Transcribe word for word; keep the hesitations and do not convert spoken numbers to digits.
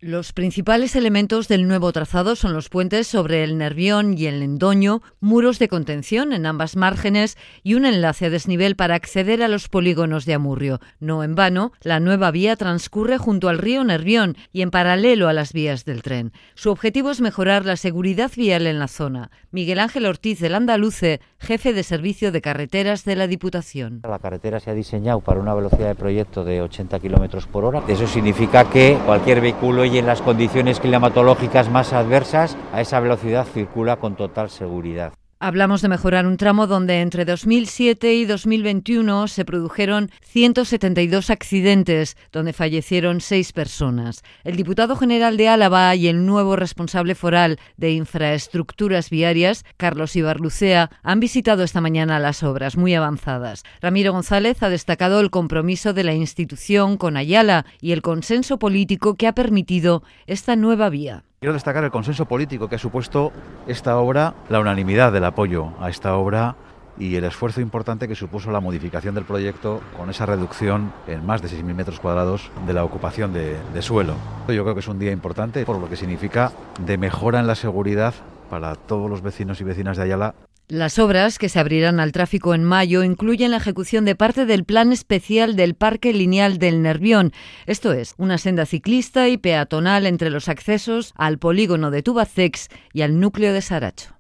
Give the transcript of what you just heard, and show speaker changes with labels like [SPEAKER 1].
[SPEAKER 1] Los principales elementos del nuevo trazado son los puentes sobre el Nervión y el Lendoño, muros de contención en ambas márgenes y un enlace a desnivel para acceder a los polígonos de Amurrio. No en vano, la nueva vía transcurre junto al río Nervión y en paralelo a las vías del tren. Su objetivo es mejorar la seguridad vial en la zona. Miguel Ángel Ortiz del Andaluce, jefe de servicio de carreteras de la Diputación.
[SPEAKER 2] La carretera se ha diseñado para una velocidad de proyecto de ochenta kilómetros por hora. Eso significa que cualquier vehículo y en las condiciones climatológicas más adversas, a esa velocidad circula con total seguridad.
[SPEAKER 1] Hablamos de mejorar un tramo donde entre dos mil siete y dos mil veintiuno se produjeron ciento setenta y dos accidentes, donde fallecieron seis personas. El diputado general de Álava y el nuevo responsable foral de infraestructuras viarias, Carlos Ibarlucea, han visitado esta mañana las obras muy avanzadas. Ramiro González ha destacado el compromiso de la institución con Ayala y el consenso político que ha permitido esta nueva vía.
[SPEAKER 3] Quiero destacar el consenso político que ha supuesto esta obra, la unanimidad del apoyo a esta obra y el esfuerzo importante que supuso la modificación del proyecto con esa reducción en más de seis mil metros cuadrados de la ocupación de, de suelo. Yo creo que es un día importante por lo que significa de mejora en la seguridad para todos los vecinos y vecinas de Ayala.
[SPEAKER 1] Las obras, que se abrirán al tráfico en mayo, incluyen la ejecución de parte del plan especial del Parque Lineal del Nervión, esto es, una senda ciclista y peatonal entre los accesos al polígono de Tubacex y al núcleo de Saracho.